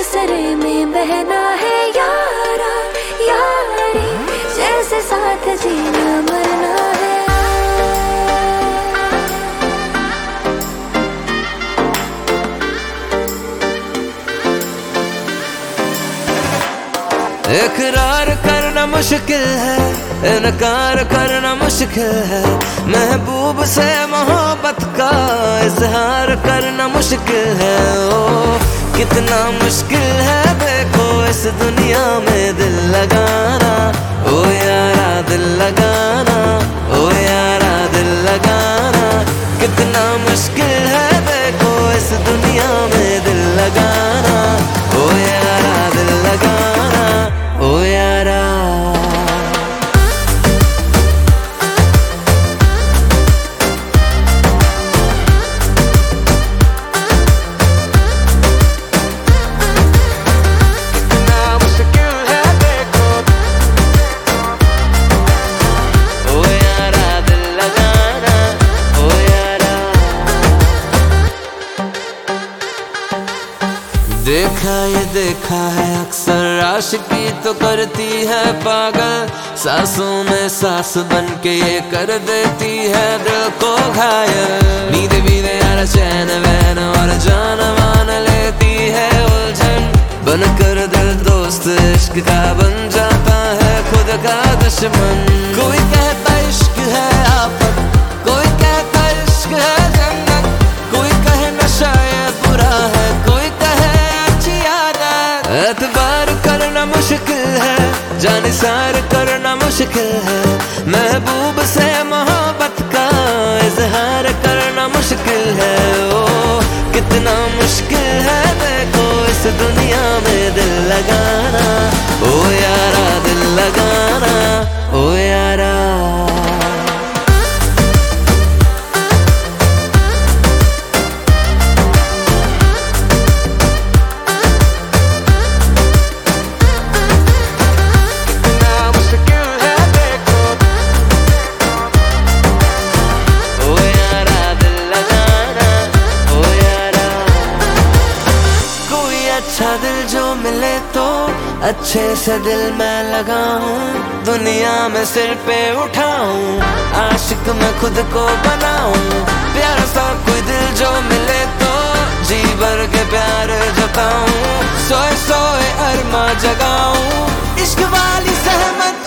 दूसरे में बहना है यारा यारी, जैसे साथ जीना मरना है। इकरार करना मुश्किल है, इनकार करना मुश्किल है, महबूब से मोहब्बत का इजहार करना मुश्किल है। ओ कितना मुश्किल है देखो इस दुनिया में दिल लगाना, ओ यारा दिल लगाना, ओ यारा दिल लगाना। कितना मुश्किल है देखो इस दुनिया में दिल लगाना, ओ यारा दिल लगाना, ओ यारा। देखा है अक्सर आशिकी तो करती है पागल, सांसों में सांस बन के ये कर देती है दिल को घायल। नींद भी दे यार चैन वैन और जान मान लेती है उलझन, बनकर दिल दोस्त इश्क का बन जाता है खुद का दुश्मन। कोई कहता इश्क है आफत, कोई कहता इश्क है जन्नत, कोई कहे नशा ये बुरा है, कोई कहे अच्छी आदत। एतबार करना मुश्किल है, जानिसार करना मुश्किल है, महबूब से मोहब्बत का इजहार करना मुश्किल है। ओ कितना मुश्किल है देखो इस दुनिया में दिल लगाना, ओ यारा दिल लगाना, ओ यारा। अच्छा दिल जो मिले तो अच्छे से दिल मैं लगाऊं, दुनिया में सिर पे उठाऊं, आशिक मैं खुद को बनाऊं। प्यारा सा कोई दिल जो मिले तो जी भर के प्यार जताऊं, सोए सोए अरमा जगाऊं, इश्क वाली सहमत